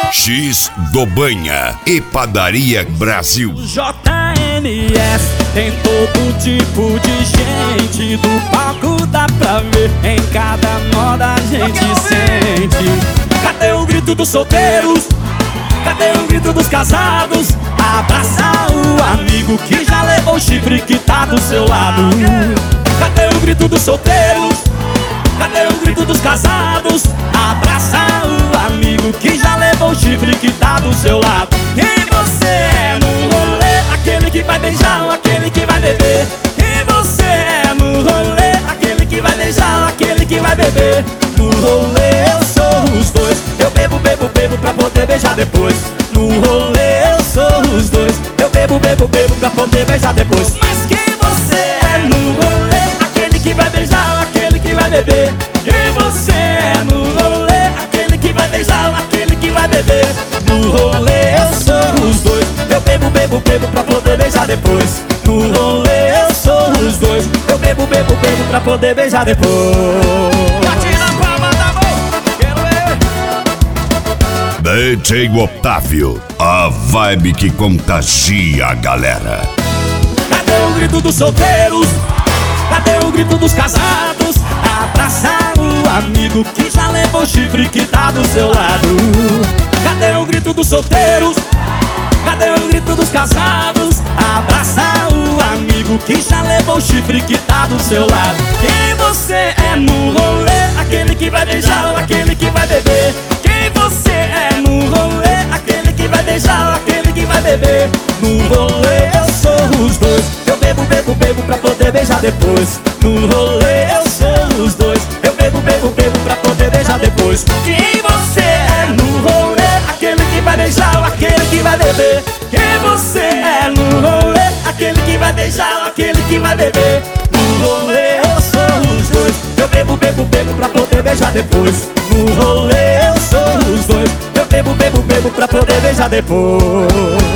X do Banha e Padaria Brasil. JNS tem todo tipo de gente. Do palco dá pra ver, em cada moda a gente sente. Cadê o grito dos solteiros? Cadê o grito dos casados? Abraça o amigo que já levou o chifre que tá do seu lado. Cadê o grito dos solteiros? Cadê o grito dos casados? Abraça o amigo que já levou o chifre que tá do seu lado. Quem você é no rolê? Aquele que vai beijar ou aquele que vai beber? Quem você é no rolê? Aquele que vai beijar ou aquele que vai beber? No rolê eu sou os dois. Eu bebo, bebo, bebo pra poder beijar depois. No rolê eu sou os dois. Eu bebo, bebo, bebo pra poder beijar depois. Mas quem você é no rolê? Aquele que vai beijar ou aquele que vai beber? Quem você é no rolê? Aquele que vai beijar ou aquele que vai beber? No rolê eu sou os dois. Eu bebo, bebo, bebo pra poder beijar depois. No rolê eu sou os dois. Eu bebo, bebo, bebo pra poder beijar depois. DJ Otávio, a vibe que contagia a galera. Cadê o grito dos solteiros? Cadê o grito dos casados? Abraçar o amigo que já levou o chifre que tá do seu lado. Cadê o grito dos solteiros? Cadê o grito dos casados? Abraçar o amigo que já levou o chifre que tá do seu lado. Quem você é no rolê? Aquele que vai beijar ou aquele que vai beber? Quem você é no rolê? Aquele que vai beijar ou aquele que vai beber? No rolê eu sou os dois. Eu bebo, bebo, bebo pra poder beijar depois. No rolê eu sou os dois. Eu bebo, bebo, bebo pra poder beijar depois. Quem você é no rolê? Aquele que vai beijar ou aquele que vai beber? Quem você é no rolê? Aquele que vai beijar ou aquele que vai beber? No rolê eu sou os dois. Eu bebo, bebo, bebo pra poder beijar depois. No rolê eu sou os dois. Eu bebo, bebo, bebo pra poder beijar depois.